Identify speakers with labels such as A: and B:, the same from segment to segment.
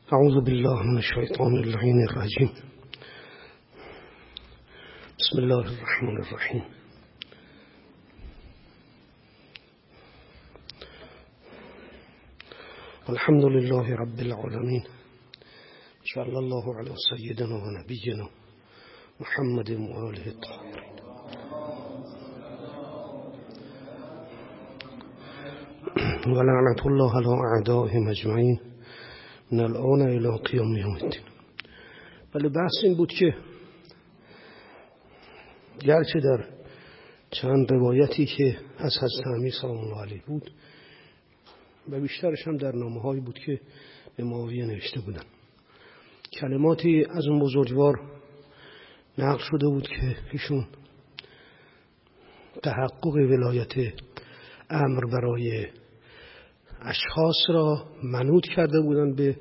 A: اعوذ بالله من الشیطان اللعین الرجیم. بسم الله الرحمن الرحیم. الحمد لله رب العالمین. صلی الله علی سیدنا و نبینا محمد و آله الطاهرین. و لعنت الله علی اعدائهم اجمعین من الان الی قیام یوم الدین. ولی بحث این بود که گرچه در چند روایتی که از حضرت امیر سلام الله علیه بود و بیشترش هم در نامه‌هایی بود که به معاویه نوشته بودن، کلماتی از اون بزرگوار نقل شده بود که ایشون تحقق ولایت امر برای اشخاص را منوط کرده بودند به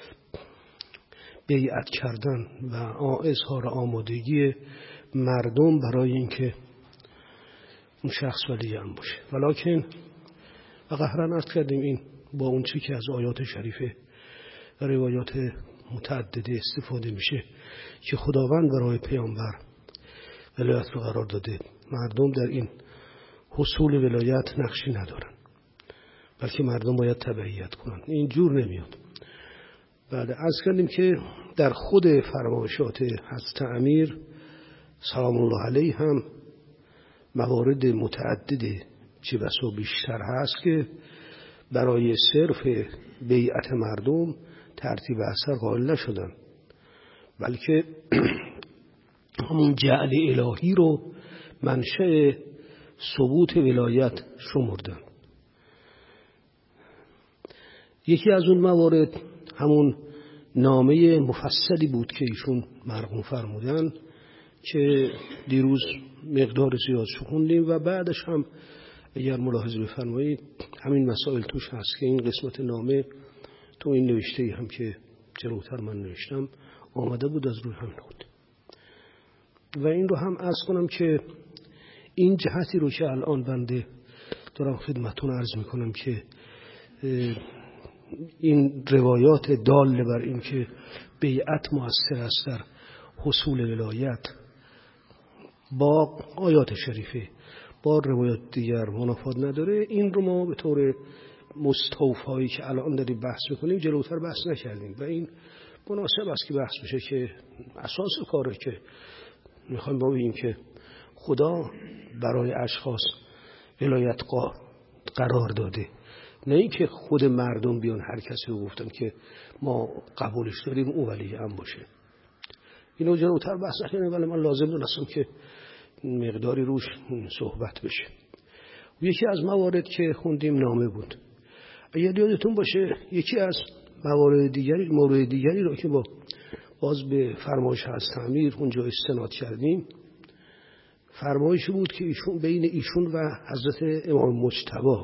A: بیعت کردن و اظهار آمادگی مردم برای اینکه اون شخص ولی امر باشه. ولکن و قهرن عرض کردیم این با اون چی که از آیات شریفه و روایات متعدده استفاده میشه که خداوند برای پیامبر ولایت رو قرار داده، مردم در این حصول ولایت نقشی ندارن، بلکه مردم باید تبعیت کنن. این جور نمیاد. بعد عرض کردیم که در خود فرمایشات حضرت امیر سلام الله علیه هم موارد متعدد چه بسا بیشتر هست که برای صرف بیعت مردم ترتیب اثر قائل نشدن، بلکه همون جعل الهی رو منشأ ثبوت ولایت شمردن. یکی از اون موارد همون نامه مفصلی بود که ایشون مرقوم فرمودن که دیروز مقدار زیاد خوندیم و بعدش هم اگر ملاحظه بفرمایید همین مسائل توش هست که این قسمت نامه تو این نوشته هم که جلوتر من نوشتم آمده بود از روی هم بود. و این رو هم عرض کنم که این جهتی رو که الان بنده دارم خدمتون عرض میکنم که این روایات دال بر این که بیعت مؤثر است در حصول ولایت با آیات شریفه با روایات دیگر منافات نداره، این رو ما به طور مستوفایی که الان داریم بحث میکنیم جلوتر بحث نکردیم و این مناسب است که بحث بشه که اساس کاره که میخوایم با بگیم که خدا برای اشخاص ولایت قرار داده، نه این که خود مردم بیان هر کسی رو گفتن که ما قبولش داریم او ولی هم باشه. اینو جلوتر بحث نکنیم، ولی من لازم دونستم که مقداری روش صحبت بشه. یکی از موارد که خوندیم نامه بود. اگر یادتون باشه یکی از موارد دیگری رو که باز به فرمایش حضرت امیر اونجا استناد کردیم، فرمایشی بود که ایشون بین ایشون و حضرت امام مجتبی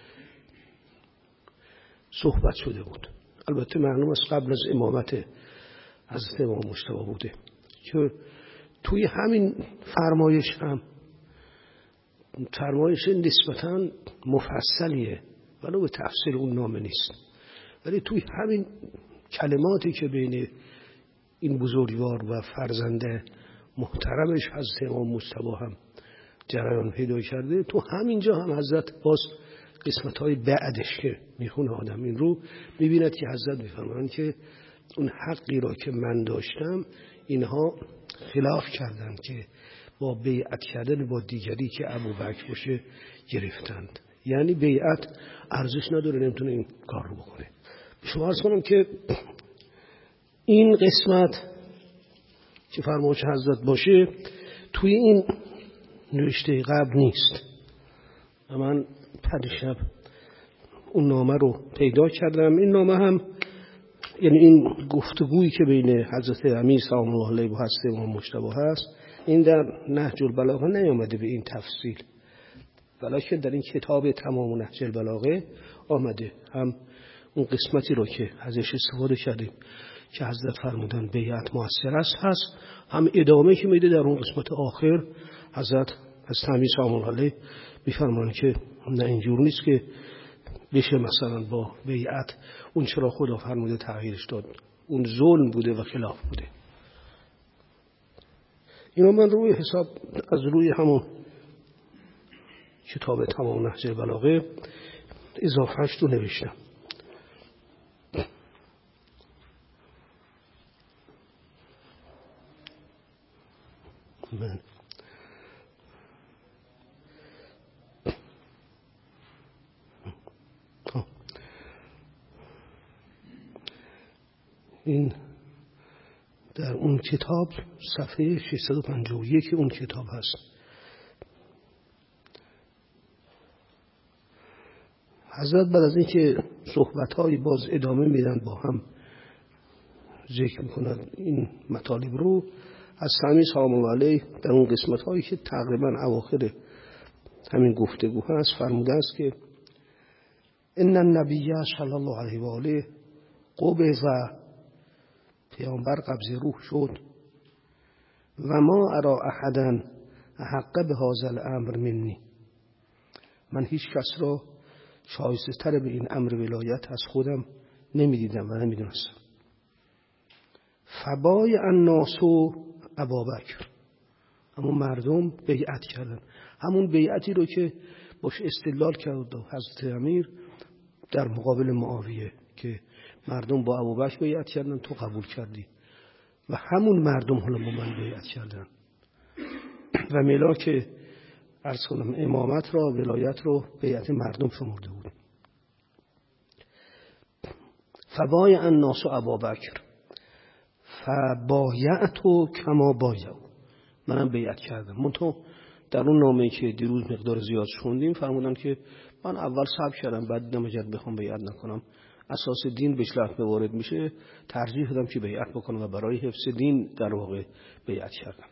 A: صحبت شده بود. البته معلوم است قبل از امامت حضرت امام مجتبی بوده که توی همین فرمایش هم فرمایش نسبتاً مفصلیه ولو به تفسیر اون نامه نیست، ولی توی همین کلماتی که بین این بزرگوار و فرزنده محترمش حضرت امام مجتبی هم جریان پیدا کرده، تو همینجا هم حضرت باز قسمت‌های بعدش که میخونه آدم این رو میبیند که حضرت میفرمایند که اون حقی را که من داشتم اینها خلاف کردند که با بیعت کردن با دیگری که ابوبکر باشه گرفتند. یعنی بیعت ارزش نداره، نمیتونه این کار رو بکنه. شما عرض کنم که این قسمت که فرمایش حضرت باشه توی این نوشته قبل نیست و من پریشب اون نامه رو پیدا کردم. این نامه هم یعنی این گفتگویی که بین حضرت امیر سلام الله علیه و حضرت امام مجتبی هست، این در نهج البلاغه نیامده به این تفصیل، ولی در این کتاب تمام نهج البلاغه آمده. هم اون قسمتی رو که ازش استفاده کردیم که حضرت فرمودن بیعت مؤثر است هست، هم ادامه که میده در اون قسمت آخر حضرت امیر سلام الله علیه میفرمایند که نه اینجور نیست که بشه مثلا با بیعت اون چرا خدا فرموده تغییرش داد، اون ظلم بوده و خلاف بوده. اینا من روی حساب از روی همون کتاب تمام نهج بلاغه اضافهش رو نوشتم. من این در اون کتاب صفحه 651 اون کتاب هست. حضرت بعد از اینکه صحبت‌های باز ادامه میدن با هم ذکر میکنن این مطالب رو، از سمی سلام الله علیه در اون قسمت‌هایی که تقریبا اواخر همین گفتگو هست فرموده است که ان النبی صلی الله علیه و آله قبض، پیامبر قبض روح شد، و ما ارا احدا احق بهذا الامر منی، من هیچ کس را شایسته تر به این امر ولایت از خودم نمیدیدم و نمیدونستم. فبای الناس ابابکر، همون مردم بیعت کردن، همون بیعتی رو که باش استدلال کرد حضرت امیر در مقابل معاویه که مردم با ابوبکر بیعت کردن تو قبول کردی، و همون مردم حالا با من بیعت کردن و ملاک عرض کنم امامت را ولایت رو بیعت مردم شمرده بود. فبای الناس ابابکر فبایعت کما بایعوا، منم بیعت کردم. منتها در اون نامه‌ای که دیروز مقدار زیاد خوندیم فرمودن که من اول صبر کردم، بعد دیدم اگر بخوام بیعت نکنم اساس دین به شلخ وارد میشه، ترجیح دادم که بیعت بکنم و برای حفظ دین در واقع بیعت کردم.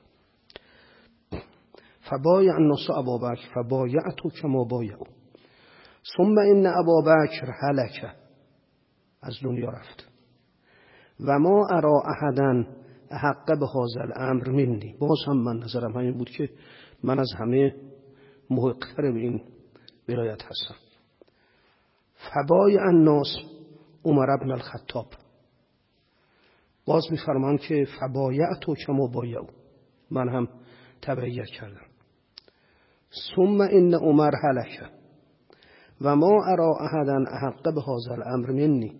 A: فبایع الناس ابابکر فبایعت کما بایعوا ثم ان ابابکر هلک، از دنیا رفت، و ما ارا احدا احق بهذا الامر منی، باز هم من نظرم همین بود که من از همه محق‌تر به این ولایت هستم. فبایع الناس عمر بن الخطاب، باز می‌فرمان که فبایعت کما بایعوا، من هم تبعیت کردم. ثم ان عمر هلک و ما ارا احدا احق بهذا الامر منی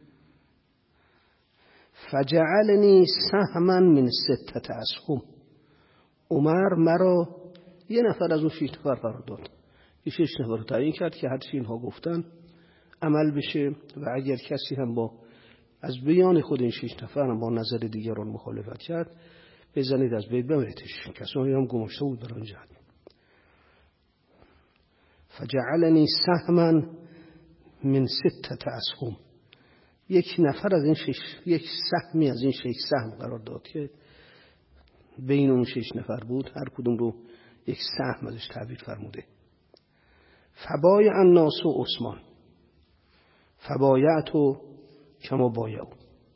A: فجعلنی سهما من 6 اسهم، عمر مرا یه نفر از اون 6 نفر قرار داد، این 6 نفر رو تعیین کرد که هرچی اینها گفتن عمل بشه، و اگر کسی هم با از بیان خود این 6 نفر هم با نظر دیگران مخالفت کرد بزنید از بین ببریدش، کسانی هم گماشته بود در آنجا. فجعلنی سهما من 6 اسهم، یک نفر از این 6، یک سهمی از این 6 سهم قرار داد که بین اون 6 نفر بود، هر کدوم رو یک سهم ازش تعبیر فرموده. فبایع الناس عثمان فبایعت کما بایعوا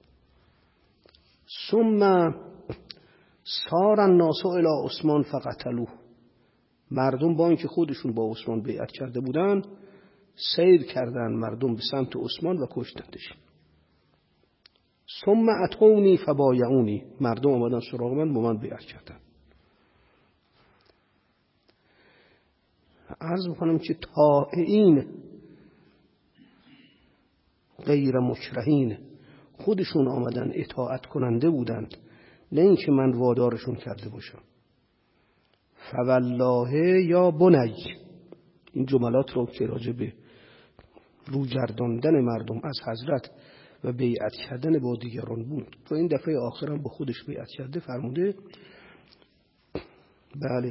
A: ثم صار الناس الی عثمان فقتلوه، مردم با اینکه خودشون با عثمان بیعت کرده بودن سیر کردن مردم به سمت عثمان و کشتندش. ثم اتونی فبایعونی، مردم آمدن سراغ من با من بیعت کردن. عرض میکنم که طائعین غیر مکرهین خودشون آمدن اطاعت کننده بودند، نه اینکه من وادارشون کرده باشم. فوالله یا بنی، این جملات رو که راجع به روگرداندن مردم از حضرت و بیعت کردن با دیگران بود و این دفعه آخرم با خودش بیعت کرده فرموده بله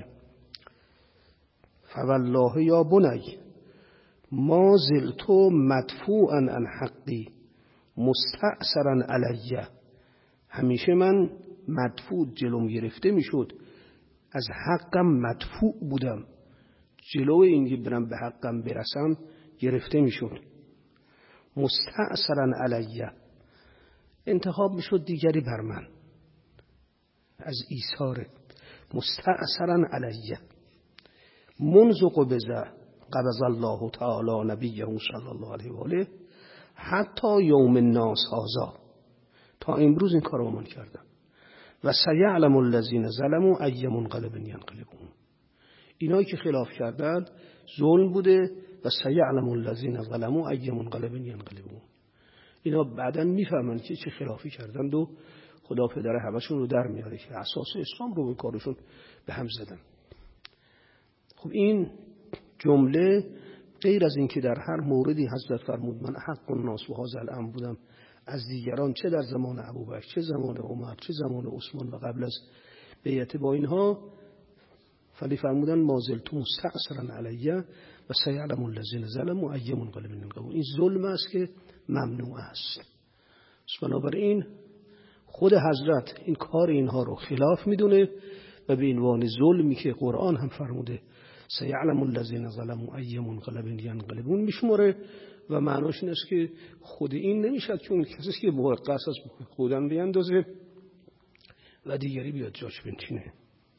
A: فوالله یا بنی ما زلت مدفوعا عن حقی مستأثرا علیه، همیشه من مدفوع جلوم گرفته میشد، از حقم مدفوع بودم، جلو اینکه برم به حقم برسم گرفته میشد. مستأثرا علیه، انتخاب میشد دیگری بر من، از ایثار مستأثرا علیه. منذ قبضه، قبض الله تعالی نبیه صلی الله علیه و آله حتی یوم الناس هذا، تا امروز این کارو من کردن. و سیعلم الذین ظلموا ای منقلب ینقلبون، اینایی که خلاف کردند ظلم بوده. و سیعلم الذین ظلموا ای منقلب ینقلبون، اینا بعداً میفهمن که چه خلافی کردند و خدا پدر همشون رو در میاره که اساس اسلام رو به کارشون به هم زدن. خب این جمله غیر از این که در هر موردی حضرت فرمود من حق الناس و هذا الامر بودم از دیگران، چه در زمان ابوبکر، چه زمان عمر، چه زمان عثمان و قبل از بیعت با اینها، فلی فرمودن ما زلت مستعصرا علیه و سیعلم الذین ظلموا ای منقلب ینقلبون. این ظلم است که ممنوع است. بنابراین خود حضرت این کار اینها رو خلاف میدونه و به عنوان ظلمی که قرآن هم فرموده سیعلم الذین ظلموا ای منقلب ینقلبون میشماره. و معناش این است که خود این نمیشد که اون کسی که موقع است از خودم بیندازه و دیگری بیاد جاش بنشینه.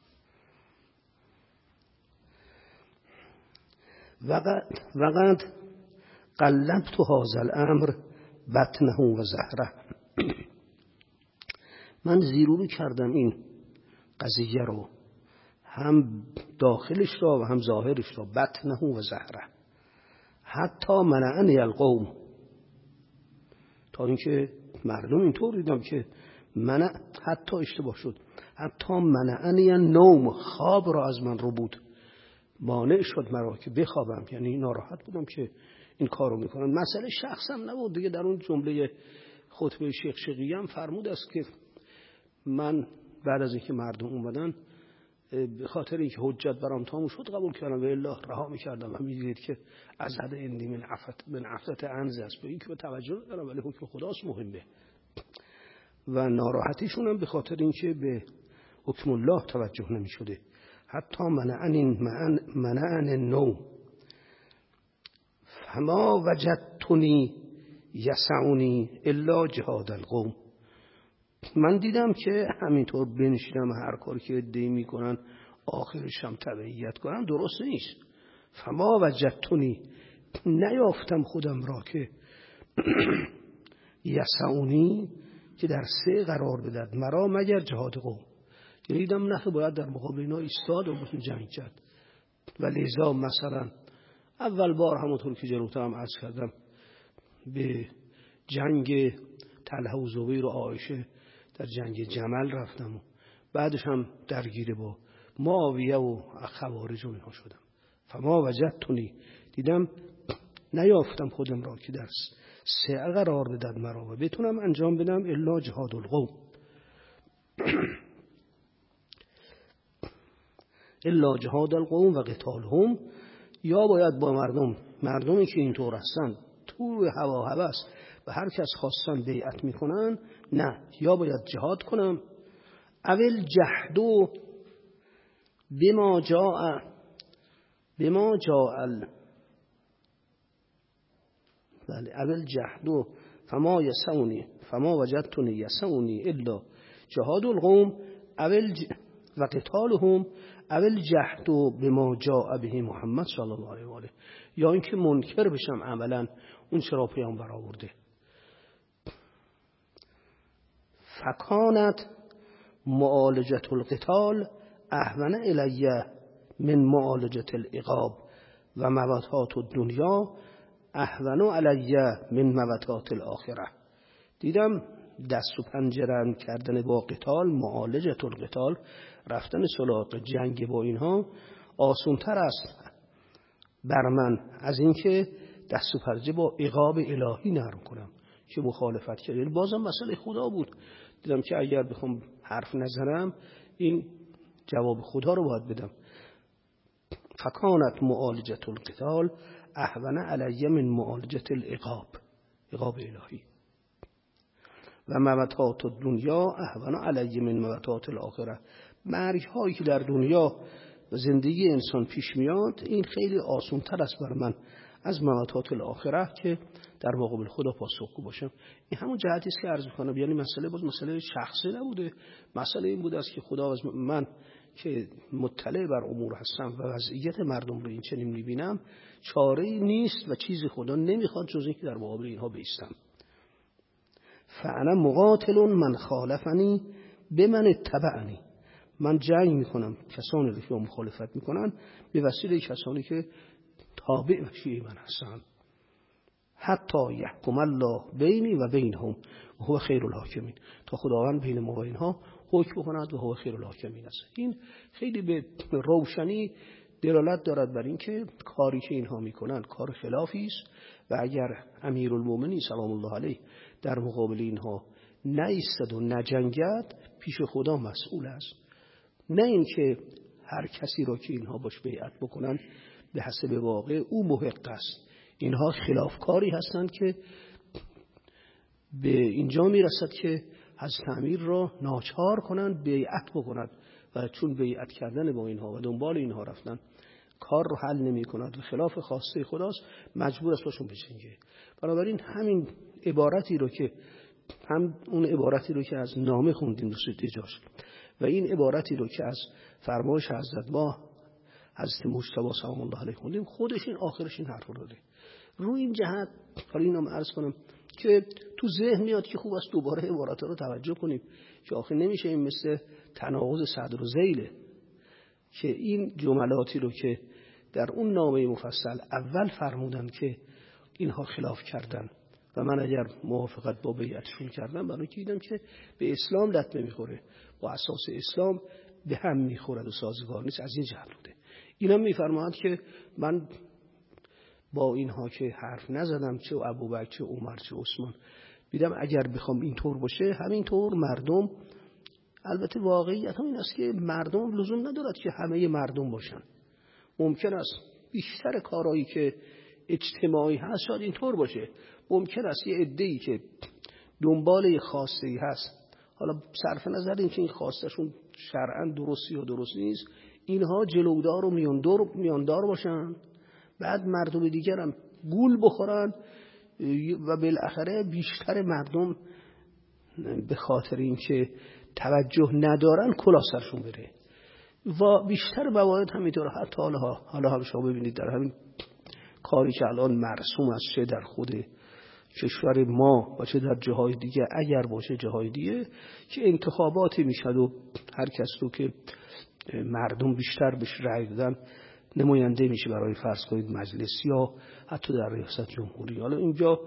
A: وقد قلبت هذا الامر بطنه و ظهره، من زیرورو کردم این قضیه رو، هم داخلش را و هم ظاهرش را، بطنه و ظهره، حتی منعنی القوم، تا اینکه مردم اینطور دیدم که منع، حتی اشتباه شد، حتی منعنی النوم، خواب را از من رو بود، مانع شد مرا که بخوابم. یعنی ناراحت بودم که این کارو میکنن. مسئله شخصم نبود دیگه. در اون جمله خطبه شیخ شقیقی هم فرمود است که من بعد از اینکه مردم اومدن به خاطر اینکه حجت برام تموم شد قبول کردم و الا رها میکردم. و میدید که از حد اندی من عفت عنز است، به این که به توجه دارم ولی حکم خداست مهمه. و ناراحتیشون هم به خاطر اینکه به حکم الله توجه نمیشده. حتی منعن النوم فما وجدتنی یسعنی الا جهاد القوم، من دیدم که همینطور بنشینم هر کاری که ادعی میکنن آخرش هم تبعیت کنن درست نیست. فما وجدتنی، نیافتم خودم را که یسعنی، که در سه قرار بدد مرا مگر جهاد قوم. یعنی دیدم نه باید در مقابل اینا ایستاد و بتون جنگ کرد. و لذا مثلا اول بار همونطور که جلوتر هم عرض کردم به جنگ طلحه و زبیر و عایشه در جنگ جمل رفتم و بعدش هم درگیر با معاویه و خوارج و اینها شدم. فما وجدتنی، دیدم نیافتم خودم را که در سعه قرار بدد مرا و بتونم انجام بدم الا جهاد القوم، الا جهاد القوم و قتالهم، یا باید با مردمی که اینطور هستن تو هوا هوس و هر کس خواستن بیعت میکنن، نه، یا باید جهاد کنم. اول جهدو بما جاء بله، اول جهدو فما وجدتنی یسعنی الا جهاد القوم و قتالهم، اول جهدو بما جاء به محمد صلی الله علیه و آله، یا اینکه منکر بشم عملا اون چرا پیامبر آورده. فکانت معالجه القتال اهون الیه من معالجه العقاب و موتات الدنیا اهون علیه من موتات الاخره. دیدم دست و پنجه کردن با قتال، معالجه القتال، رفتن سراغ جنگ با اینها آسان‌تر است بر من از اینکه دست و پنجه با عقاب الهی نرم کنم که مخالفت کرد. بازم مسئله خدا بود. دیدم که اگر بخوام حرف نزنم این جواب خدا رو باید بدم. فکانت معالجه القتال اهون علیه من معالجه العقاب، عقاب الهی، و موتات الدنیا اهون علیه من موتات الاخره. مرگ هایی که در دنیا و زندگی انسان پیش میاد این خیلی آسان تر است بر من از موتات الاخره که در مقابل خدا پاسخگو باشم. این همون جهتی است که عرض می‌کنم. یعنی مسئله شخصی نبوده، مسئله این بوده است که خدا از من که مطلع بر امور هستم و وضعیت مردم رو این چنین میبینم، چاره‌ای نیست و چیزی خدا نمیخواد جز اینکه در مقابل اینها بایستم. فانا مقاتل من خالفنی بمن اتبعنی، من جنگ میکنم کسانی رو که مخالفت میکنن به وسیله کسانی که تابع و شیعه من هستن. حتی یحکم الله بینی و بینهم و هو خیر الحاکمین، تا خداوند بین ما و اینها حکم کند و هو خیر الحاکمین است. این خیلی به روشنی دلالت دارد بر این که کاری که اینها میکنن کار خلافی است و اگر امیرالمومنین سلام الله علیه در مقابل اینها نایستد و نجنگد پیش خدا مسئول است، نه اینکه هر کسی را که اینها باش بیعت بکنن به حسب واقع او محق است. اینها خلافکاری هستند که به اینجا میرسد که حضرت امیر را ناچار کنند بیعت بکنند و چون بیعت کردن با اینها و دنبال اینها رفتن کار رو حل نمی کند و خلاف خواسته خداست، مجبور است باشون بجنگه. بنابراین همین عبارتی رو که هم اون عبارتی رو که از نامه خوندیم دوست جاش و این عبارتی رو که از فرمایش حضرت ما حضرت مجتبی سلام الله علیه خوندیم، خودش این آخرش این حرف رو داره. روی این جهت حالا اینم عرض کنم که تو ذهن میاد که خوب است دوباره عبارات رو توجه کنیم که آخر نمیشه این مثل تناقض صدر و ذیله که این جملاتی رو که در اون نامه مفصل اول فرمودن که اینها خلاف کردن و من اگر موافقت با بیعتشون کردم برای که دیدم که به اسلام لطمه میخوره، با اساس اسلام به هم میخورد و سازگار نیست، از این جهت بوده. اینم میفرماید که من با اینها که حرف نزدم، چه ابوبکر چه عمر چه عثمان، دیدم اگر بخوام اینطور باشه همینطور مردم، البته واقعیت هم این است که مردم لزوم ندارد که همه مردم باشن، ممکن است بیشتر کارهایی که اجتماعی هست شاید اینطور باشه، ممکن است یه عده‌ای که دنبال خواسته‌ای هست، حالا صرف نظر این که این خواستشون شرعاً درست یا درست نیست، اینها جلودار و میاندار باشن، بعد مردم دیگر هم گول بخورن و بالاخره بیشتر مردم به خاطر اینکه توجه ندارن کلاه سرشون بره. و بیشتر موارد همینطور. حتی حالا هم شما ببینید در همین کاری که الان مرسوم است، چه در خود کشور ما و چه در جاهای دیگه، اگر باشه جاهای دیگه که انتخاباتی میشد و هر کس رو که مردم بیشتر بهش رأی دادن نماینده میشه برای فرض کنید مجلس یا حتی در ریاست جمهوری. حالا اینجا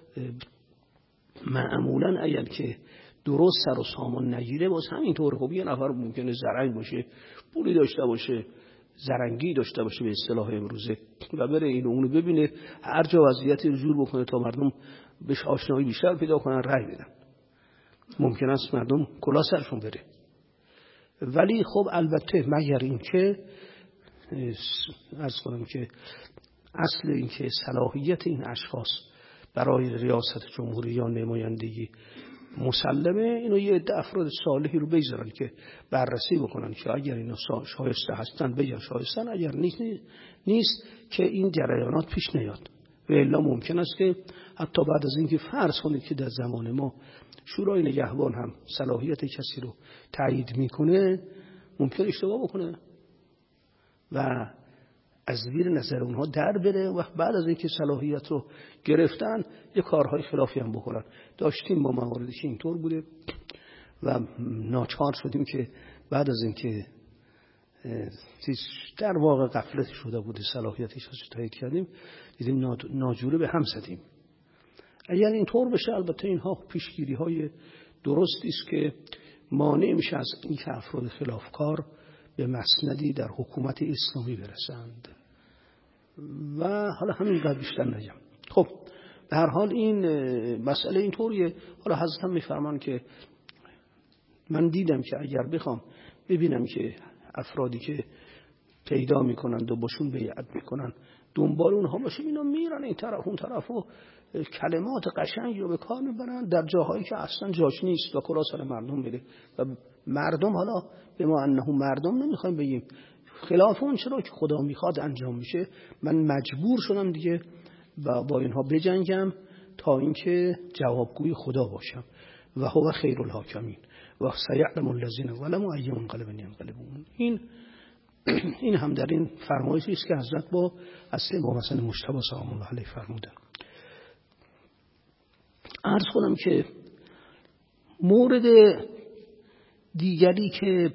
A: معمولا اگر که درست سر و سامان نگیره باز همینطور. خب یه نفر ممکنه زرنگ باشه، پولی داشته باشه، زرنگی داشته باشه به اصطلاح امروزه و بره اینو اونو ببینه، هر جا وضعیتی رو جور بکنه تا مردم بهش آشنایی بیشتر پیدا کنن، رأی بدن. ممکن است مردم کلاه سرشون بره. ولی خب البته مگر این که عرض کنم که اصل این که صلاحیت این اشخاص برای ریاست جمهوری یا نمایندگی مسلمه، اینو یه عده افراد صالحی رو بگذارن که بررسی بکنن که اگر اینا شایسته هستن بگن شایستن، اگر نیست که این جریانات پیش نیاد. و الا ممکن است که حتی بعد از اینکه فرض کنید که در زمان ما شورای نگهبان هم صلاحیت کسی رو تایید میکنه، ممکن اشتباه بکنه و از زیر نظر اونها در بره و بعد از اینکه صلاحیت رو گرفتن یه کارهای خلافی هم بکنن. داشتیم با مواردی که اینطور بوده و ناچار شدیم که بعد از اینکه در واقع غفلت شده بوده صلاحیتش رو تایید کردیم، دیدیم ناجوره به هم زدیم. اگر اینطور بشه البته اینها پیشگیری های درستی است که مانع میشه از اینکه افراد خلافکار به مسندی در حکومت اسلامی برسند. و حالا همینقدر بیشتر نگم. خب به هر حال این مسئله اینطوریه. حالا حضرت هم میفرمان که من دیدم که اگر بخوام ببینم که افرادی که پیدا میکنند و باشون بیعت میکنن دنبال اونها باشه، اینا میرن این طرف اون طرف و کلمات قشنگی رو به کار میبرن در جاهایی که اصلا جاش نیست و کلا سر مردم میره و مردم، حالا به ما انه مردم نمیخوایم بگیم، خلاف اون چرا که خدا میخواد انجام میشه. من مجبور شدم دیگه با اینها بجنگم تا اینکه جوابگوی خدا باشم و هو خیر الحاکمین و سیعلم الذین ظلموا ای منقلب ینقلبون. این هم در این فرمایشی است که حضرت با امام حسن مجتبی سلام الله علیه فرمودند. عرض کنم که مورد دیگری که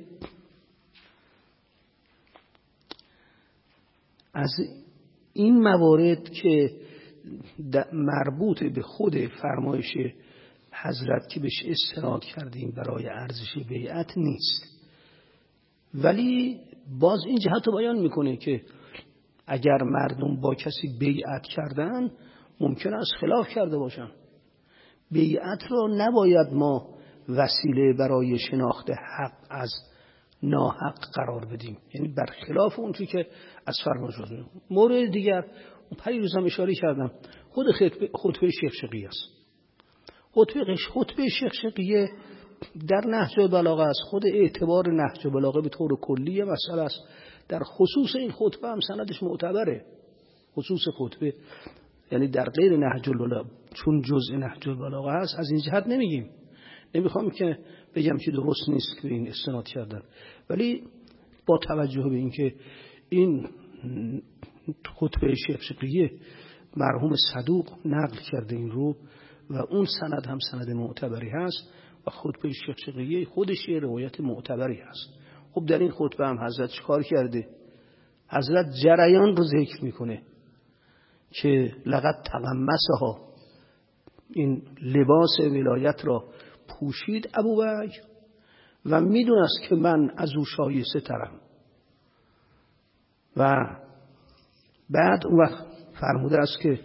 A: از این موارد که مربوط به خود فرمایش حضرت که بهش استناد کردیم برای ارزش بیعت نیست، ولی باز این جهت رو بیان میکنه که اگر مردم با کسی بیعت کردن ممکن است خلاف کرده باشن. بیعت رو نباید ما وسیله برای شناخت حق از ناحق قرار بدیم، یعنی برخلاف اون چیزی که از فرمان شده. مورد دیگر پریروز هم اشاره کردم، خود خطبه شیخ شقیه است. خطبه شیخ شقیه در نهج البلاغه است. خود اعتبار نهج البلاغه به طور کلی مسئله است. در خصوص این خطبه هم سندش معتبره. خصوص خطبه یعنی در غیر نهج البلاغه، چون جزء نهج البلاغه است، از این جهت نمیگیم. نمیخوام که بگم که درست نیست که این استناد کردن، ولی با توجه به اینکه این خطبه شیخ شقیه مرحوم صدوق نقل کرده این رو و اون سند هم سند معتبری هست و خطبه شیخ شقیه خودش یه روایت معتبری هست. خب در این خطبه هم حضرت چیکار کرده؟ حضرت جریان رو ذکر میکنه که لقد تغمسها، این لباس ولایت را پوشید ابوبکر و میدونست که من از او شایسته ترم. و بعد اون وقت فرموده است که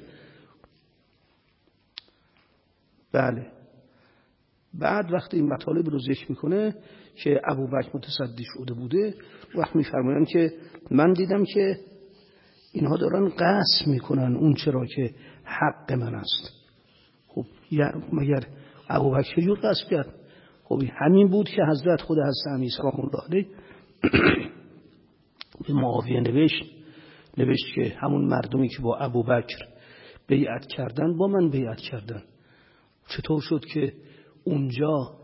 A: بله، بعد وقتی این مطالب رو ذکر میکنه که ابوبکر متصدی شده بوده، وقت میفرمایند که من دیدم که اینها دارن قسم میکنن اون چرا که حق من است. خب مگر ابوبکر چجور قسم کرد؟ خب همین بود که حضرت خود حضرت امیر سلام الله علیه به معاویه نوشت که همون مردمی که با ابوبکر بیعت کردن با من بیعت کردن. چطور شد که اونجا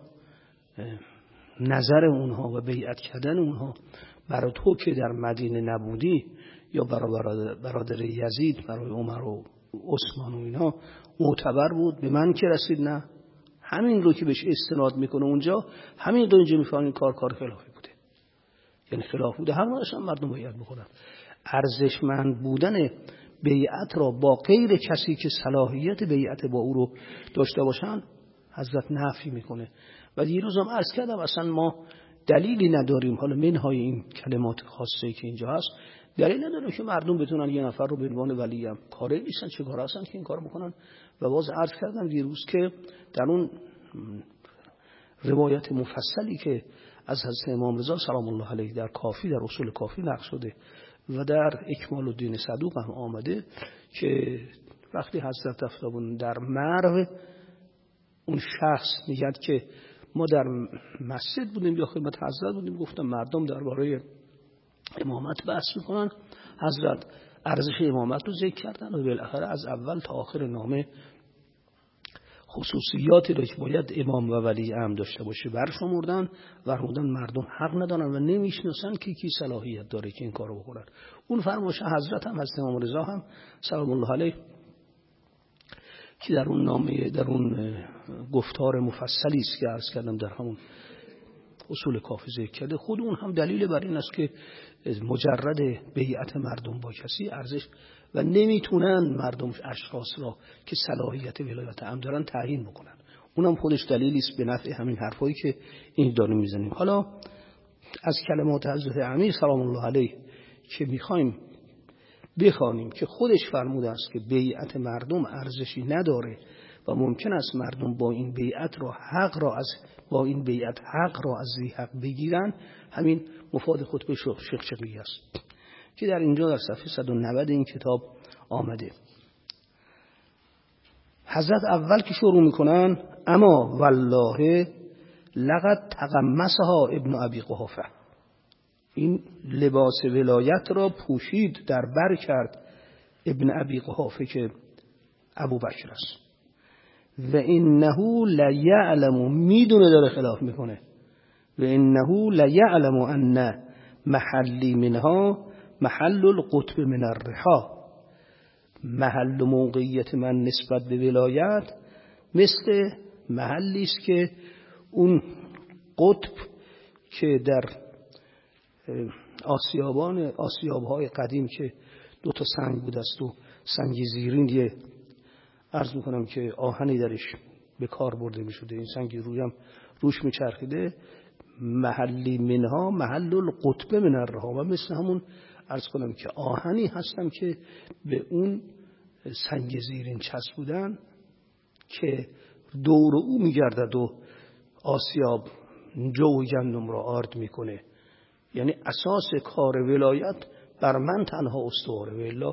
A: نظر اونها و بیعت کردن اونها برای تو که در مدینه نبودی یا برای برادر یزید، برای عمر و عثمان و اینا معتبر بود، به من که رسید نه. همین رو که بهش استناد میکنه اونجا، همین رو اینجا میفهمین کار خلافی بوده، یعنی خلاف بوده. همونش هم مردم بیعت بکنن. ارزشمند بودن بیعت را با غیر کسی که صلاحیت بیعت با او رو داشته باشن حضرت نفی میکنه. و دیروز هم عرض کردم اصلا ما دلیلی نداریم، حالا منهای این کلمات خاصه که اینجا هست، دلیل نداره که مردم بتونن یه نفر رو به عنوان ولی هم کاری نیستن، چه کار هستن که این کار بکنن. و باز عرض کردم دیروز که در اون روایت مفصلی که از حضرت امام رضا سلام الله علیه در کافی، در اصول کافی نقل شده و در اکمال الدین صدوق هم آمده که وقتی حضرت رفتن در مرو، اون شخص میگه که ما در مسجد بودیم یا خدمت حضرت بودیم، گفتم مردم درباره امامت بحث میکنن. حضرت ارزش امامت رو ذکر کردن و بالاخره از اول تا آخر نامه خصوصیاتی رو که باید امام و ولی امر داشته باشه برشمردن و فرمودن مردم حق ندارن و نمیشناسن که کی صلاحیت داره که این کارو بکنن. اون فرمایش حضرت هم از امام رضا هم سلام الله علیه که در اون نامه، در اون گفتار مفصلی است که عرض کردم در همون اصول کافی ذکر کرده، خود اون هم دلیل بر این است که مجرد بیعت مردم با کسی ارزش و نمیتونن مردم اشخاص را که صلاحیت ولایت امر دارن تعیین بکنن. اونم خودش دلیلی است به نفع همین حرفایی که این داریم میزنیم. حالا از کلمات حضرت امیر سلام الله علیه که میخوایم بخوانیم که خودش فرموده است که بیعت مردم ارزشی نداره و ممکن است مردم با این بیعت حق را از ذی حق بگیرن، همین مفاد خطبه شیخ شقیه است که در اینجا در صفحه 190 این کتاب آمده. حضرت اول که شروع میکنن اما والله لقد تغمسها ابن ابی قحافه، این لباس ولایت را پوشید در بر کرد ابن ابی قحافه که ابوبکر است و انه لا یعلم، میدونه داره خلاف میکنه، و انه لیعلم ان محلی منها محل القطب من الرحا. محل و موقعیت من نسبت به ولایت مثل محلی است که اون قطب که در آسیاب‌های قدیم که 2 سنگ بود است و سنگ زیرین یه عرض میکنم که آهنی درش به کار برده میشده، این سنگ روش میچرخیده. محلی منها محل القطب من الرها، و مثل همون عرض کنم که آهنی هستم که به اون سنگ زیرین چسبودن که دور او میگردد و آسیاب جو گندم را آرد میکنه. یعنی اساس کار ولایت بر من تنها استواره.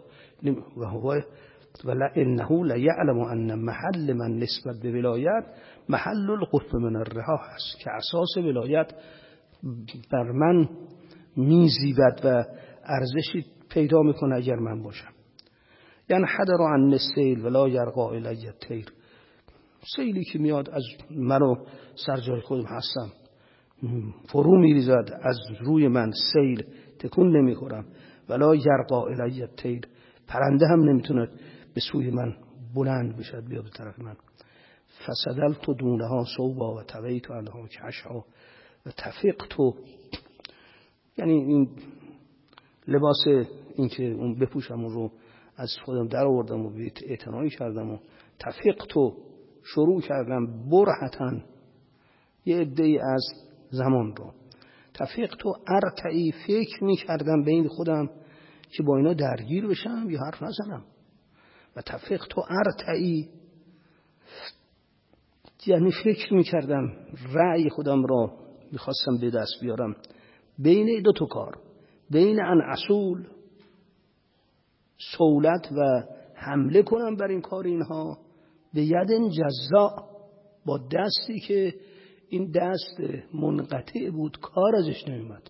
A: ولا انه لیعلم ان محل من نسبت به ولایت محل القطب من الرها هست که اساس ولایت بر من میزیبد و ارزشی پیدا میکنه اگر من باشم. یعنی حدر عن السیل ولا یرقا الی الطیر، سیلی که میاد از منو سر جای خودم هستم فرو میریزد از روی من، سیل تکون نمیخورم. ولا یرقا الی الطیر، پرنده هم نمیتونه به سوی من بلند بشد بیاد به طرف من. فسدلت دونها صوبا و تویت عنها کشها و تفقت، یعنی این لباس این که اون بپوشم اون رو از خودم در آوردم و اعتنایی کردم و تفقت شروع کردم برهتن یه عده‌ای از زمان رو. تفقت و ارتعی، فکر می کردم بین خودم که با اینا درگیر بشم یا حرف نزنم. و تفقت و ارتعی یعنی فکر می کردم، رأی خودم را میخواستم به دست بیارم بین 2 کار، بین ان اصول سولت و حمله کنم بر این کار اینها به ید جزا، با دستی که این دست منقطع بود کار ازش نمیمد،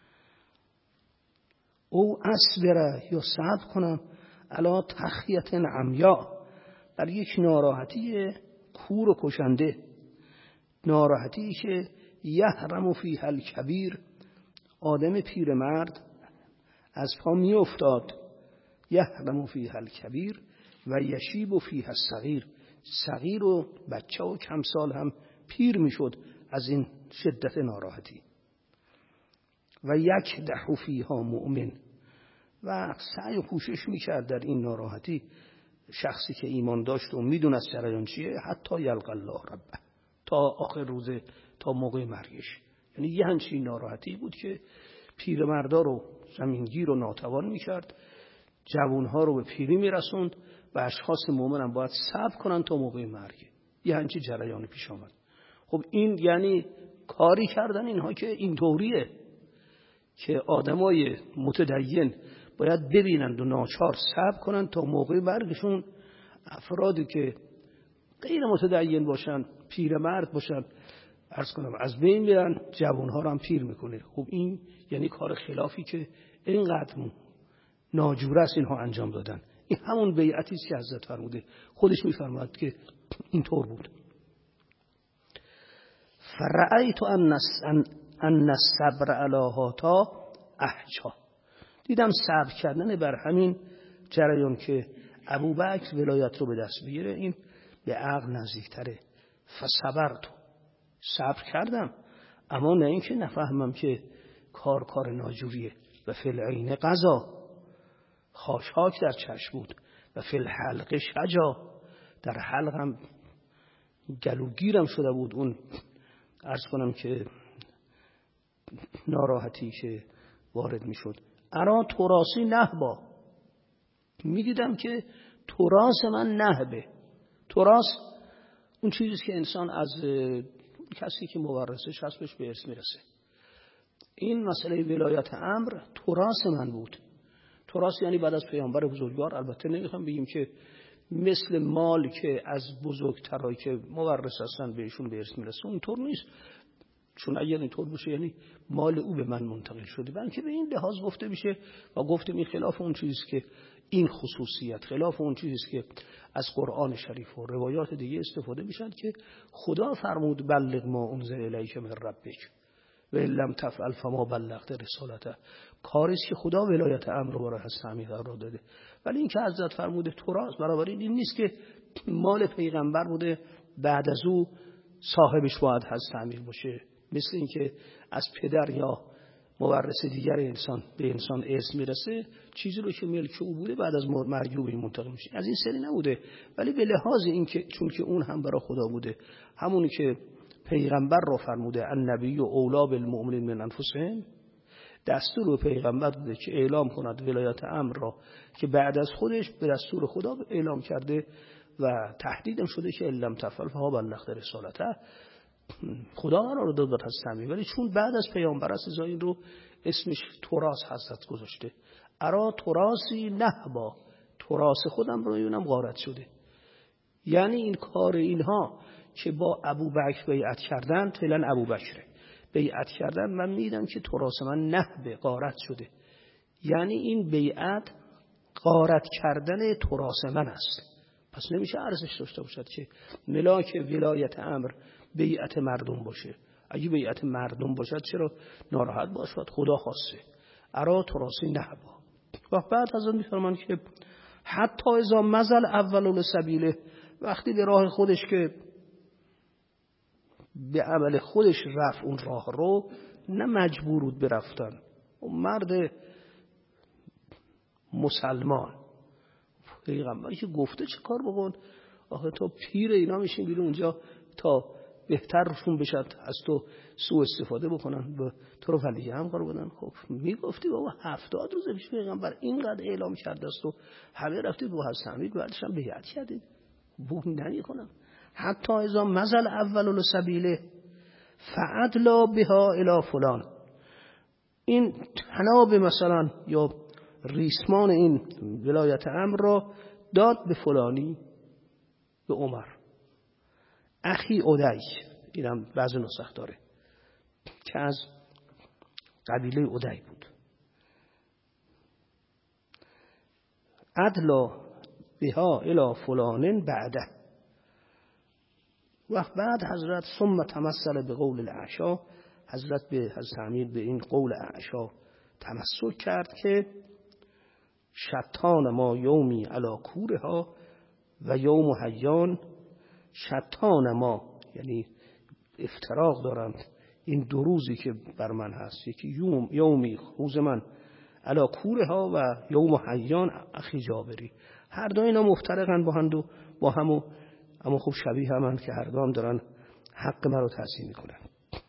A: او اصبره یا صبر کنم علا تخیت عمیا، بر یک ناراحتی کور و کشنده، ناراحتی که یحرم فیها الکبیر، آدم پیرمرد از پا می افتاد، یحرم فیها الکبیر و یشیب فیها الصغیر، صغیر و بچه و کم سال هم پیر می شد از این شدت ناراحتی. و یک دحو فیها مؤمن، و سعی و کوشش می کرد در این ناراحتی شخصی که ایمان داشت و می دونست جریان چیه، حتی یلقی الله ربه، تا آخر روزه، تا موقع مرگش. یعنی یه همچین ناراحتی بود که پیرمردا رو زمینگیر و ناتوان می کرد، جوانها رو به پیری می رسوند و اشخاص مؤمن هم باید صبر کنن تا موقع مرگ. یه همچین جریان پیش آمد. خب این یعنی کاری کردن اینها که این طوریه که آدمای متدین باید ببینند و ناچار صبر کنن تا موقع مرگشون. افرادی که غیر متدین باشن، پیرمرد باشن، عرض کنم از بین میرن، جوانها رو هم پیر میکنه. خب این یعنی کار خلافی که اینقدر ناجوره است اینها انجام دادن. این همون بیعتی است که حضرت فرموده، خودش میفرماد که اینطور بود. فرأیت ان الصبر علی هاتا احجا، دیدم صبر کردن بر همین جریان که ابوبکر ولایت رو به دست بگیره این به عقل نزدیکتره. فصبرت، صبر کردم، اما نه اینکه نفهمم که کار ناجوریه. و فی العین قضا، خاشاک در چشم بود. و فی الحلق شجا، در حلقم گلوگیرم شده بود اون عرض کنم که ناراحتی که وارد می شد. ارا تراسی نهبا، می دیدم که تراس من نهبه. تراس اون چیزی که انسان از کسی که مورثش هست بهش به ارث میرسه. این مسئله ولایت امر تراس من بود. تراس یعنی بعد از پیامبر بزرگوار، البته نمیخوام بگیم که مثل مال که از بزرگترایی که مورث هستن بهشون به ارث میرسه، اونطور نیست. چون اگر اینطور باشه یعنی مال او به من منتقل شده، بلکه به این لحاظ گفته میشه و گفتم این خلاف اون چیزی که این خصوصیت، خلاف اون چیزی که از قرآن شریف و روایات دیگه استفاده میشن که خدا فرمود بلغ ما انزل الیک من ربک، و لم تفعل فما بلغت رسالته. کاری است که خدا ولایت امر رو برای حضرت امیر قرار داده. ولی این که حضرت فرموده تراث، برابر این نیست که مال پیغمبر بوده بعد از او صاحبش باید حضرت امیر باشه. مثل این که از پدر یا مورث دیگر انسان به انسان ارث میرسه، چیزی رو که ملک او بوده بعد از مرگ او به این منتقل میشه. از این سری نبوده. ولی به لحاظ این که چون که اون هم برای خدا بوده، همونی که پیغمبر رو فرموده النبی و اولا بالمؤمنین من انفسهم، دستور به پیغمبر بوده که اعلام کند ولایت امر را که بعد از خودش به دستور خدا اعلام کرده و تهدیدم شده که لم تفعل فما بلغت رسالته. خدا قرار داد بر حضرت امیر، ولی چون بعد از پیامبر است این رو اسمش تراث حضرت گذاشته. ارا تراثی نهبا، تراث خودم رو میبینم غارت شده. یعنی این کار اینها که با ابوبکر بیعت کردن، فعلا ابوبکر بیعت کردن، من میدم که تراث من نهبه، غارت شده. یعنی این بیعت غارت کردن تراث من است. پس نمیشه ارزش داشته باشد که ملاک ولایت امر بیعت مردم باشه. اگه بیعت مردم باشد چرا ناراحت باشد؟ خدا خواسته. ارا تراثی نهبا. و بعد از اون میفرمان که حتی اذا مزل اول سبیله، وقتی به راه خودش که به عمل خودش رفت اون راه رو، نه مجبور بود برفتن. اون مرد مسلمان پیغمبری که گفته چه کار بکن، آخه تو پیر اینا میشین بیرون اونجا تا بهتر روشون بشد از تو سوء استفاده بکنن، به تو رو ولی هم کار بدن. خب میگفتی بابا 70 روز پیش پیغمبر اینقدر اعلام کرده است و همه رفتی با حضرت امیر بعدش هم بیعت کردید، بوم نمیکنم. حتی اذا مزل اول سبیله فعدلا بها الی فلان، این تناب مثلا یا ریسمان این ولایت امر را داد به فلانی، به عمر اخی ادی، اینم بعضی نسخ داره که از قبیله ادی بود. عدلا بها الی فلان بعده. و بعد حضرت ثم تمثل به قول الاعشا، حضرت به حضرت امیر به این قول اعشا تمثل کرد که شتان ما یومی علی کورها و یوم حیان، شتان ما یعنی افتراق دارند این دو روزی که بر من هست، یکی یومی روز من علی کورها و یوم حیان اخی جابری، هر دو اینا مفترقن با هم و با همو، اما خوب شبیه همند که هر دو هم دارن حق من رو تحصیل میکنن.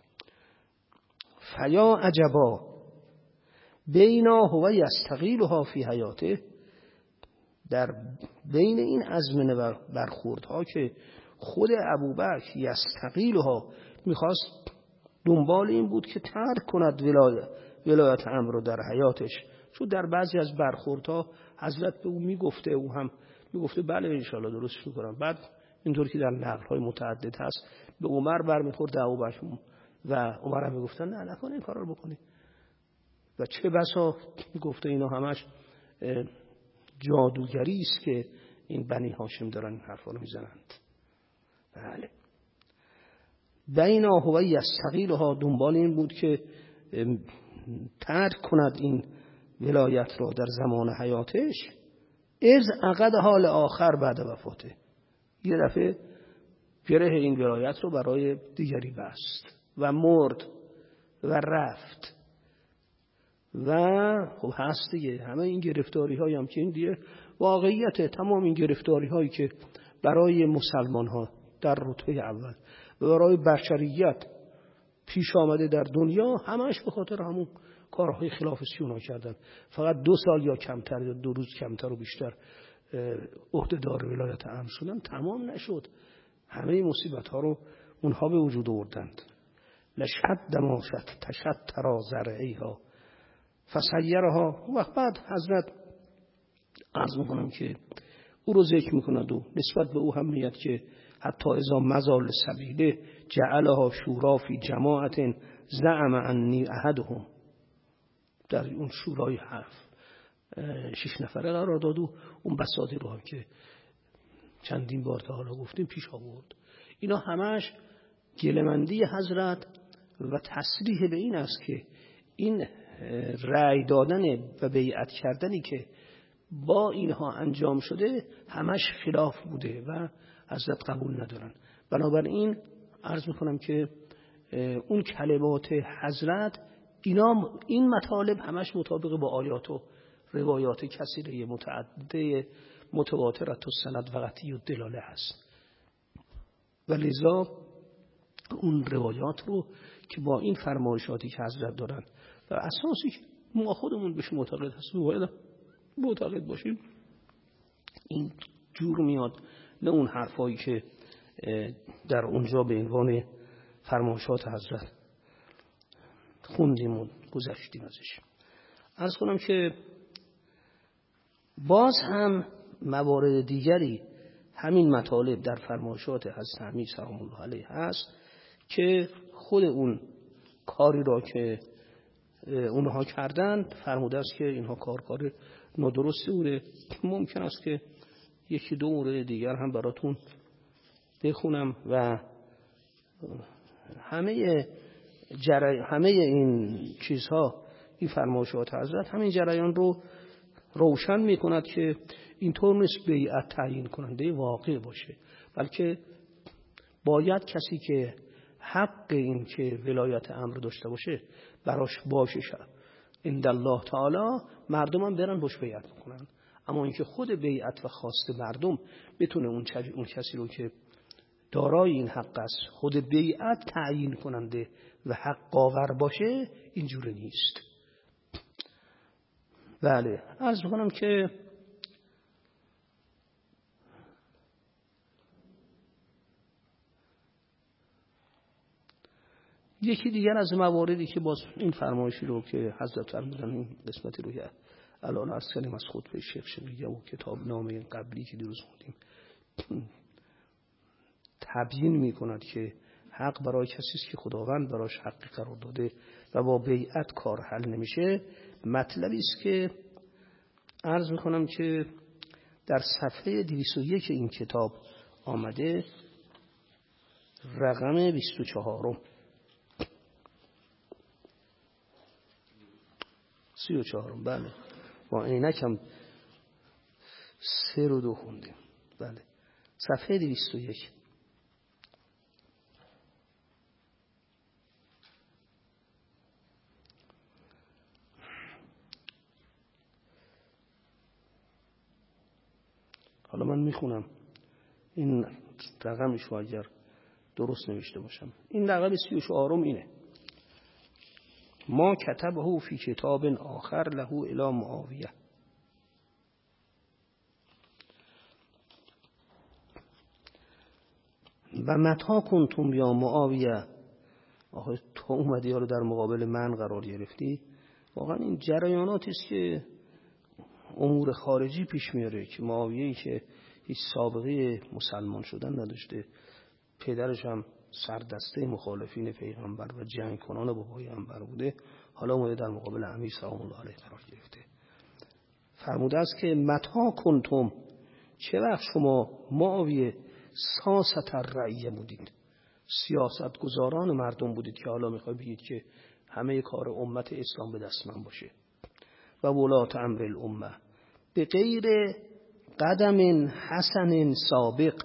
A: فیا عجبا بینا هو یستقیلها فی حیاته، در بین این ازمنه و برخوردها که خود ابوبکر یستقیلها میخواست دنبال این بود که ترک کند ولایت امر رو در حیاتش، چون در بعضی از برخوردها حضرت به او میگفته، او هم میگفته بله انشاءالله درست میکنم. بعد اینطور که در نقل‌های متعدد هست به عمر برمیخورد ابوبکر و عمر هم میگفتن نه نکنه این کارا رو بکنی. و چه بسا گفته اینا همش جادوگری است که این بنی هاشم دارن این حرفا رو میزنند. بله بینا هو یستقیلها، دنبال این بود که ترک کند این ولایت رو در زمان حیاتش، از عقد حال آخر بعد وفاته، یه دفعه گره این ولایت رو برای دیگری بست و مرد و رفت. و خب هست دیگه همه این گرفتاری هایی هم که این دیگه واقعیت، تمام این گرفتاری هایی که برای مسلمان ها در رتبه اول و برای بشریت پیش آمده در دنیا، همش به خاطر همون کارهای خلاف سیونا کردن. فقط 2 سال یا کمتر یا 2 روز کمتر و بیشتر عهدهدار ولایت امر شدن، تمام نشد. همه مصیبت ها رو اونها به وجود آوردند. لشد ما تشتر زرعیها فسیرها. و بعد حضرت عرض میکنم که او رو ذکر میکند و نسبت به او هم میاد که حتی اذا مزال سبیله جعلها شورا فی جماعت زعم انی احدهم، در اون شورای 6 نفره قرار داد و اون بساطی رو هم که چندین بار تا حالا گفتیم پیش آورد. اینا همش گلمندی حضرت و تصریح به این است که این رأی دادن و بیعت کردنی که با اینها انجام شده همش خلاف بوده و حضرت قبول ندارن. بنابراین عرض میکنم که اون کلمات حضرت این مطالب همش مطابق با آیات و روایات کثیره متعدده متواترت و سند و قطعی و دلاله هست و لذا اون روایات رو که با این فرمایشاتی که حضرت دارن و اساسی که ما خودمون بهش معتقد هستیم باید معتقد باشیم، این جور میاد، نه اون حرفایی که در اونجا به عنوان فرمایشات حضرت خوندیم و گذشتیم ازش. عرض کنم که باز هم موارد دیگری همین مطالب در فرمایشات حضرت امیر سلام الله علیه هست که خود اون کاری را که اونها کردن فرموده است که اینها کار نادرستی بوده. ممکن است که یکی دو مورد دیگر هم براتون بخونم و همه این چیزها، این فرمایشات حضرت همین جریان رو روشن می کند که اینطور نیست بیعت تعیین کننده واقع باشه، بلکه باید کسی که حق این که ولایت امر داشته باشه براش باشه عند الله تعالی، مردم هم برن باش بیعت کنن. اما اینکه خود بیعت و خواست مردم بتونه اون کسی رو که دارای این حق است خود بیعت تعیین کننده و حق آور باشه، اینجوری نیست. بله، عرض می‌کنم که یکی دیگر از مواردی که باز این فرمایشی رو که حضرت فرمودن، این قسمتی رو که الان عرض کردیم از خطبه شیخ شقیقه و کتاب نامه قبلی که دیروز خوندیم، تبیین می‌کند که حق برای کسی است که خداوند براش حقی قرار داده و با بیعت کار حل نمیشه. مطلبی است که عرض می‌کنم که در صفحه 201 این کتاب آمده، رقم 24 34. بله، با عینکم 3 رو 2 خوندیم. بله، صفحه 201. حالا من میخونم این رقمش رو اگر درست نوشته باشم. این رقم 34 اینه: ما کتبه فی کتاب آخر له الی معاویه. و متا کنتم یا معاویه، آخه تو اومدی یا رو در مقابل من قرار گرفتی. واقعا این جریاناتی است که امور خارجی پیش میاره که معاویه‌ای که هیچ سابقه مسلمان شدن نداشته، پدرش هم سردسته مخالفین پیغمبر و جنگ کنان با پیغمبر بوده، حالا اومده در مقابل امیر سلام الله علیه قرار گرفته. فرموده است که متا کنتم، چه وقت شما معاویه ساست الرعیه بودید، سیاست گزاران مردم بودید که حالا میخوای بگید که همه کار امت اسلام به دست من باشه. و ولات امر الامه به غیر قدم حسن سابق،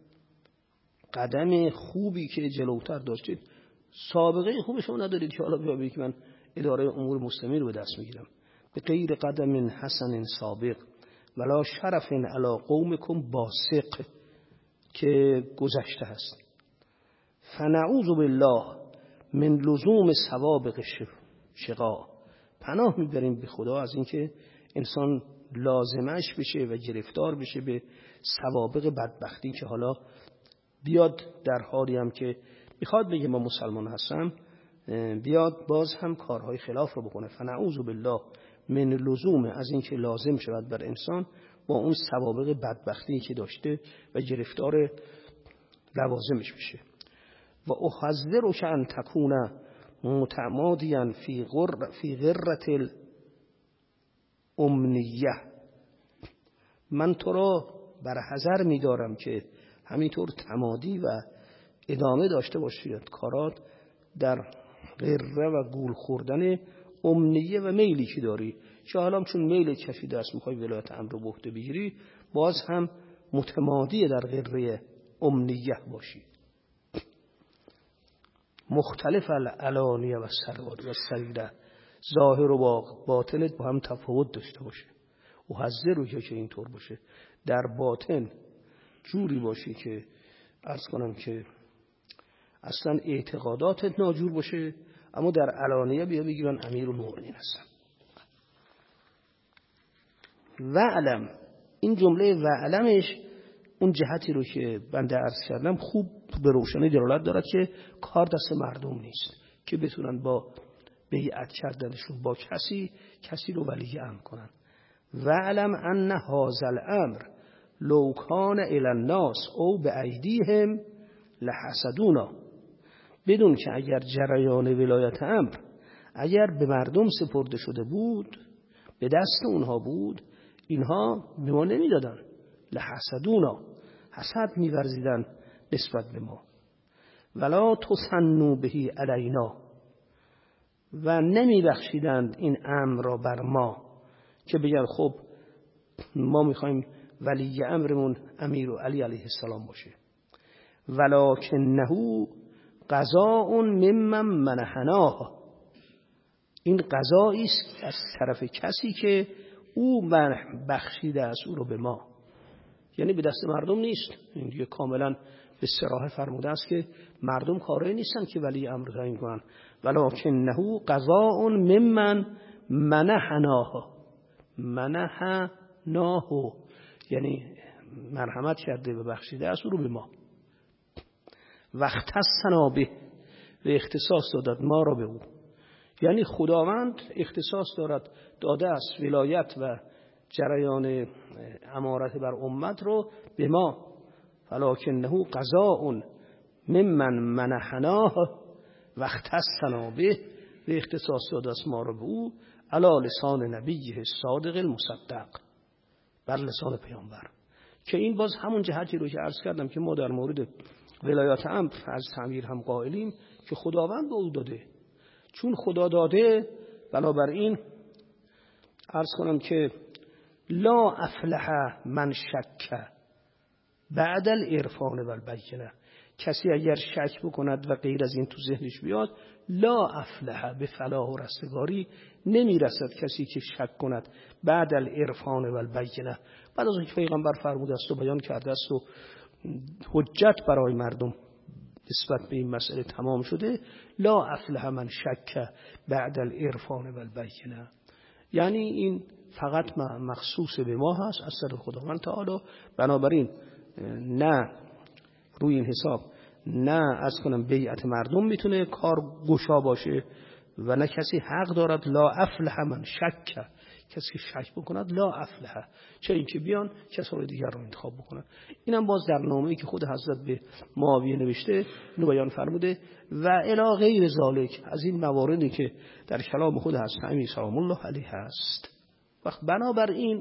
A: قدم خوبی که جلوتر داشتید، سابقه خوبی شما ندارید که حالا بیا بگید که من اداره امور مسلمین رو به دست میگیرم. به غیر قدم حسن سابق ولا شرف علی قومکم باسق، که گذشته هست. فنعوذ بالله من لزوم سوابق شقا، پناه میبریم به خدا از اینکه انسان لازمش بشه و گرفتار بشه به سوابق بدبختی که حالا بیاد در حالی هم که میخواد بگه من مسلمان هستم، بیاد باز هم کارهای خلاف رو بکنه. فنعوذ بالله من لزوم، از اینکه لازم شود بر انسان با اون سوابق بدبختی که داشته و گرفتار لوازمش بشه. و احذرک ان تکون متمادیا فی غرة الامنیه، من تو را بر حذر می‌دارم که همینطور تمادی و ادامه داشته باشید کارات در غره و گول خوردن امنیه و میلی که داری، که حالا چون میل کشیده است میخوای ولایت امر رو به عهده بگیری، باز هم متمادی در غره امنیه باشی. مختلف العلانیه و سریره، ظاهر و باطنت با هم تفاوت داشته باشه. و حذر رو که اینطور باشه، در باطن جوری باشی که عرض کنم که اصلا اعتقاداتت ناجور باشه، اما در علانیه بیا بگیرن امیرالمومنین هستن. وعلم، این جمله وعلمش اون جهتی رو که بنده عرض کردم خوب به روشنی دلالت دارد که کار دست مردم نیست که بتونن با بیعت کردنشون با کسی رو ولی امر کنن. وعلم ان هذا الامر لو کان الی الناس او بایدیهم لحسدونا، بدون که اگر جریان ولایت امر اگر به مردم سپرده شده بود، به دست اونها بود، اینها به ما نمیدادن. لحسدونا، حسد می‌ورزیدن نسبت به ما. ولا تسنوا به علینا، و نمیبخشیدند این امر را بر ما، که بگن خب ما میخوایم ولی امرمون امیر و علی علیه السلام باشه. ولکنه قضاء ممن منحناه، این قضایی است از طرف کسی که او بخشیده است او رو به ما، یعنی به دست مردم نیست. این دیگه کاملا به صراحت فرموده است که مردم کاری نیستن که ولی امر تعیین کنن. ولکنه قضاء ممن منحناه، یعنی مرحمت کرده و بخشیده است او رو به ما. واختصنا به، و اختصاص دادد ما را به او، یعنی خداوند اختصاص داده است ولایت و جریان امارت بر امت رو به ما. ولکنه قضاء ممن منحناه واختصنا به، و اختصاص داده است ما را به او، علی لسان نبیه الصادق المصدق، بر لسان پیامبر. که این باز همون جهتی رو که عرض کردم که ما در مورد ولایت امر از تعمیر هم قائلیم که خداوند به او داده. چون خدا داده، بنابراین عرض کنم که لا افلح من شک بعد العرفان و البینه، کسی اگر شک بکند و غیر از این تو ذهنش بیاد، لا افلح، به فلاح و رستگاری نمیرسد کسی که شک کند بعد العرفان و البینه، بعد از اینکه پیغمبر فرموده است و بیان کرده است و حجت برای مردم نسبت به این مسئله تمام شده. لا افلح من شک بعد العرفان و البینه، یعنی این فقط مخصوص به ما هست از طرف خداوند تعالی. بنابراین نه روی این حساب نه از کنم بیعت مردم میتونه کار گشا باشه و نه کسی حق دارد. لا افلح من شک، کسی که شک بکند لا افلح، چه اینکه بیان کسای دیگر رو انتخاب بکنن. اینم باز در نامه‌ای که خود حضرت به معاویه نوشته اینو بیان فرموده. و الی غیر ذالک، از این مواردی که در کلام خود حضرت امیر سلام الله علیه هست. وقت بنابراین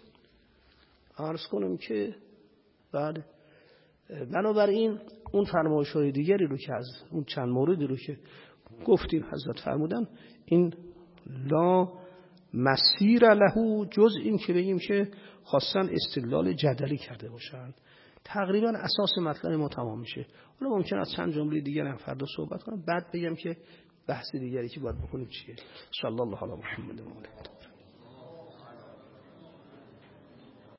A: عرض کنم که بعد بنابراین اون فرمایش‌های دیگری رو که از اون چند موردی رو که گفتیم حضرت فرمودن، این لا مسیر له، جز این که بگیم که خواستن استدلال جدلی کرده باشن، تقریبا اساس مطلب ما تمام میشه. حالا ممکن است چند جمله دیگر هم فردا صحبت کنم، بعد بگم که بحث دیگری که باید بکنیم چیه. صلی الله علی محمد و آله.